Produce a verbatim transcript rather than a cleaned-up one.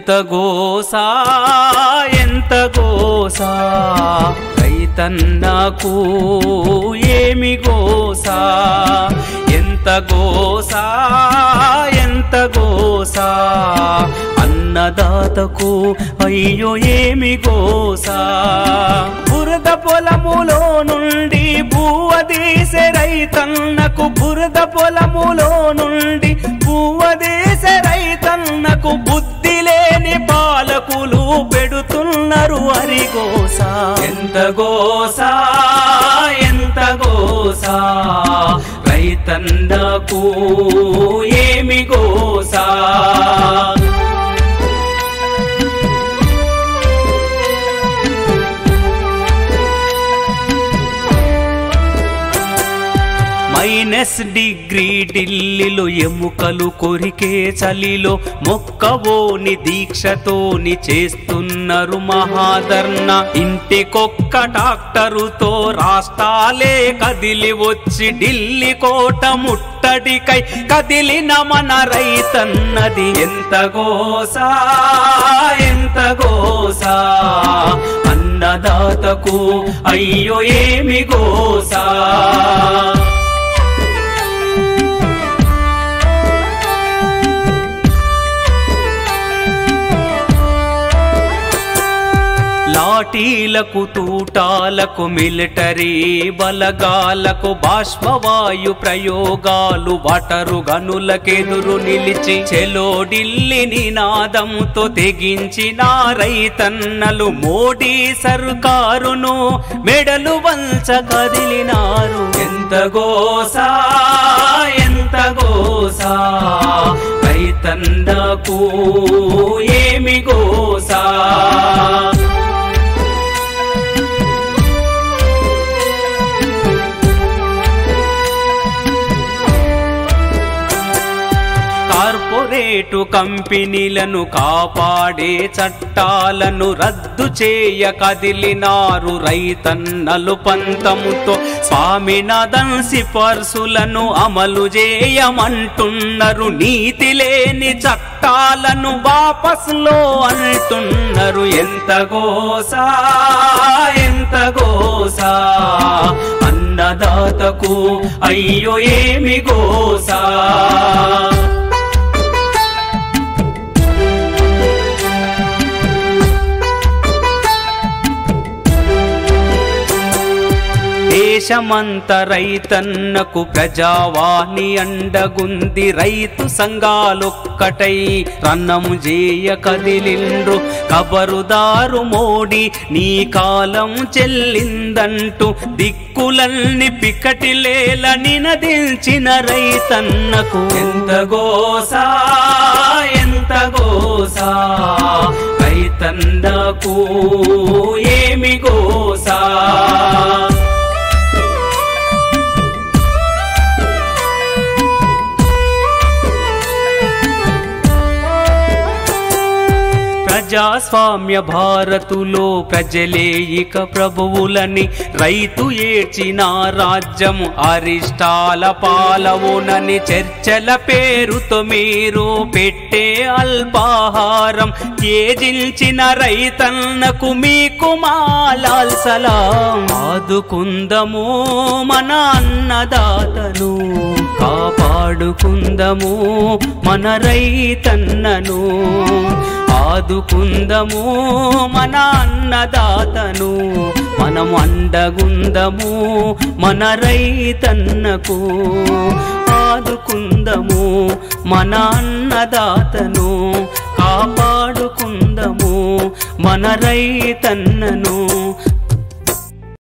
ఎంత గోసా ఎంత గోసా రైతన్నకు ఏమి గోసా ఎంత గోసా ఎంత గోసా అన్నదాతకు అయ్యో ఏమి గోసా బురద పొలములో నుండి బువ్వ తీసే రైతన్నకు బురద పొలములో నుండి బువ్వ తీసే రైతన్నకు బుద్ధి లేని పాలకులు పెడుతున్నారు అరిగోసా ఎంత గోసా ఎంత గోసా రైతన్నకు ఏమి గోసా మైనస్ డిగ్రీ ఢిల్లీలో ఎముకలు కొరికే చలిలో మొక్కవోని దీక్షతోని చేస్తున్నారు మహాధర్ణ ఇంటికొక్క డాక్టరుతో రాష్ట్రాలే కదిలి వచ్చి ఢిల్లీ కోట ముట్టడికై కదిలిన మన రైతన్నది ఎంత గోసా ఎంత గోసా అన్నదాతకు అయ్యో ఏమి గోసా లాఠీలకు తూటాలకు మిలిటరీ బలగాలకు బాష్పవాయు ప్రయోగాలు వాటరు గనులకెదురు నిలిచి చెలో ఢిల్లీ నినాదంతో తెగించిన రైతన్నలు మోడీ సర్కారును మెడలు వంచ కదిలినారు ఎంత గోసా ఎంత గోసా రైతన్నకు ఏమి గోసా కార్పొరేటు కంపెనీలను కాపాడే చట్టాలను రద్దు చేయ కదిలినారు రైతన్నలు పంతముతో స్వామినాథన్ సిఫార్సులను అమలు చేయమంటున్నారు నీతి లేని చట్టాలను వాపస్లో అంటున్నారు ఎంత గోసా ఎంత గోసా అన్నదాతకు అయ్యో ఏమి గోసా దేశమంత రైతన్నకు ప్రజావాణి అండగుంది రైతు సంఘాలొక్కటై రన్నము చేయ కదిలిండ్రు కబరుదారు మోడీ నీ కాలం చెల్లిందంటూ దిక్కులన్నీ పికటిలేల నినదించిన రైతన్నకు ఎంత గోసా ఎంత గోసా రైతన్నకు ఏమి గోసా ప్రజాస్వామ్య భారతులో ప్రజలే ఇక ప్రభువులని రైతు ఏడ్చిన రాజ్యము అరిష్టాల పాలవునని చర్చల పేరుతో మీరు పెట్టే అల్పాహారం త్యజించిన రైతన్నకు మీకు మాలాల్ సలాం ఆదుకుందము మన అన్నదాతను కాపాడుకుందము మన రైతన్నను ఆదుకుందము మన అన్నదాతను మనం అండగుందము మన రైతన్నకు ఆదుకుందము మన అన్నదాతను కాపాడుకుందము మన రైతన్నను